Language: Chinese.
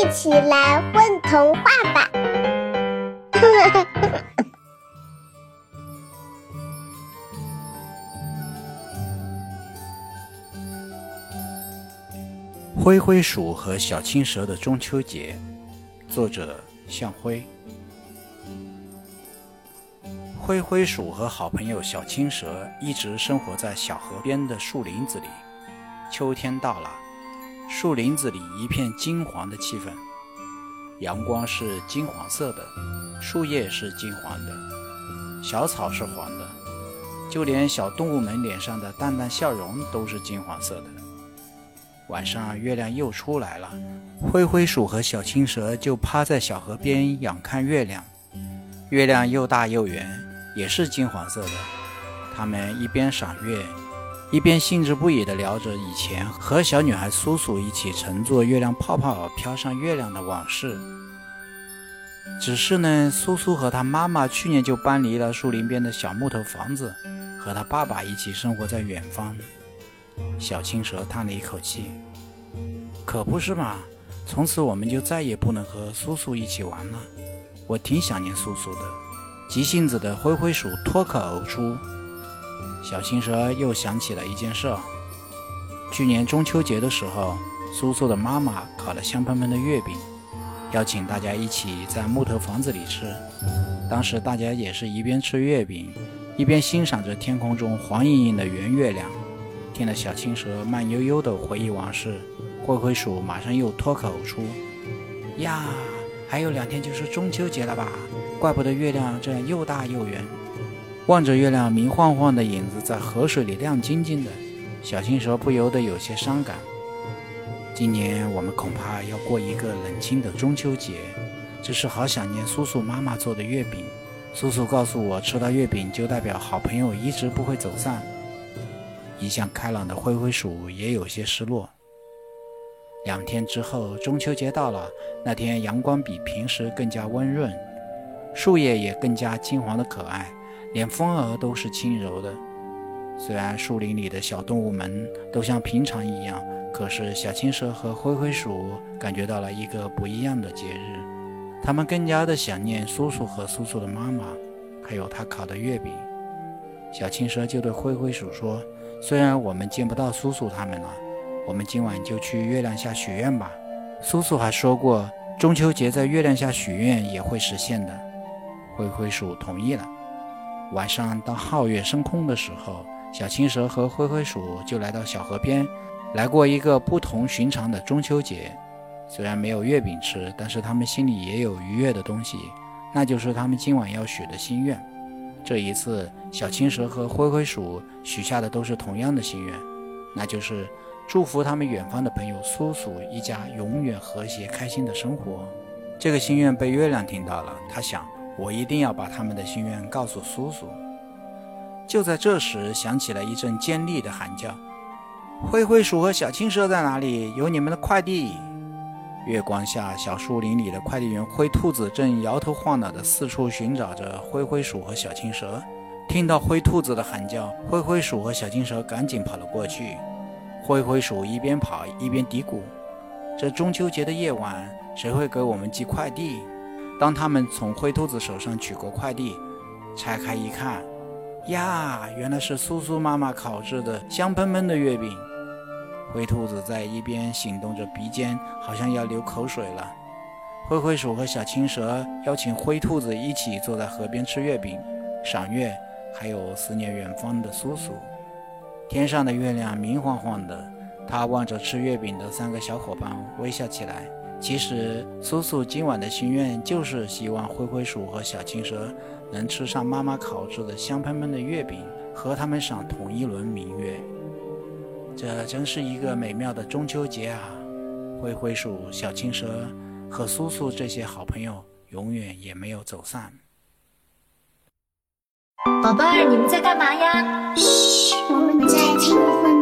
一起来混童话吧！ 灰灰鼠和小青蛇的中秋节，作者向辉。灰灰鼠和好朋友小青蛇一直生活在小河边的树林子里。秋天到了，树林子里一片金黄的气氛，阳光是金黄色的，树叶是金黄的，小草是黄的，就连小动物们脸上的淡淡笑容都是金黄色的。晚上月亮又出来了，灰灰鼠和小青蛇就趴在小河边仰看月亮。月亮又大又圆，也是金黄色的。他们一边赏月，一边兴致不已地聊着以前和小女孩苏苏一起乘坐月亮泡泡飘上月亮的往事。只是呢，苏苏和她妈妈去年就搬离了树林边的小木头房子，和她爸爸一起生活在远方。小青蛇叹了一口气，可不是嘛，从此我们就再也不能和苏苏一起玩了，我挺想念苏苏的。急性子的灰灰鼠脱口而出。小青蛇又想起了一件事，去年中秋节的时候，苏苏的妈妈烤了香喷喷的月饼，邀请大家一起在木头房子里吃。当时大家也是一边吃月饼，一边欣赏着天空中黄莹莹的圆月亮。听了小青蛇慢悠悠地回忆往事，灰灰鼠马上又脱口而出：呀，还有2天就是中秋节了吧，怪不得月亮这样又大又圆。望着月亮明晃晃的影子在河水里亮晶晶的，小青蛇不由得有些伤感。今年我们恐怕要过一个冷清的中秋节，只是好想念苏苏妈妈做的月饼。苏苏告诉我，吃到月饼就代表好朋友一直不会走散。一向开朗的灰灰鼠也有些失落。2天之后，中秋节到了。那天阳光比平时更加温润，树叶也更加金黄的可爱，连风儿都是轻柔的。虽然树林里的小动物们都像平常一样，可是小青蛇和灰灰鼠感觉到了一个不一样的节日。他们更加的想念苏苏和苏苏的妈妈，还有她烤的月饼。小青蛇就对灰灰鼠说，虽然我们见不到苏苏他们了，我们今晚就去月亮下许愿吧。苏苏还说过，中秋节在月亮下许愿也会实现的。灰灰鼠同意了。晚上当皓月升空的时候，小青蛇和灰灰鼠就来到小河边，来过一个不同寻常的中秋节。虽然没有月饼吃，但是他们心里也有愉悦的东西，那就是他们今晚要许的心愿。这一次，小青蛇和灰灰鼠许下的都是同样的心愿，那就是祝福他们远方的朋友苏苏一家永远和谐开心的生活。这个心愿被月亮听到了，他想，我一定要把他们的心愿告诉苏苏。就在这时，响起了一阵尖利的喊叫：灰灰鼠和小青蛇在哪里？有你们的快递！月光下，小树林里的快递员灰兔子正摇头晃脑地四处寻找着灰灰鼠和小青蛇。听到灰兔子的喊叫，灰灰鼠和小青蛇赶紧跑了过去。灰灰鼠一边跑一边嘀咕，这中秋节的夜晚，谁会给我们寄快递？当他们从灰兔子手上取过快递，拆开一看，呀，原来是苏苏妈妈烤制的香喷喷的月饼。灰兔子在一边擤动着鼻尖，好像要流口水了。灰灰鼠和小青蛇邀请灰兔子一起坐在河边吃月饼、赏月，还有思念远方的苏苏。天上的月亮明晃晃的，他望着吃月饼的3个小伙伴微笑起来。其实苏苏今晚的心愿就是希望灰灰鼠和小青蛇能吃上妈妈烤制的香喷喷的月饼，和他们赏同一轮明月。这真是一个美妙的中秋节啊！灰灰鼠、小青蛇和苏苏这些好朋友永远也没有走散。 宝贝儿，你们在干嘛呀？ 嘘，我们在听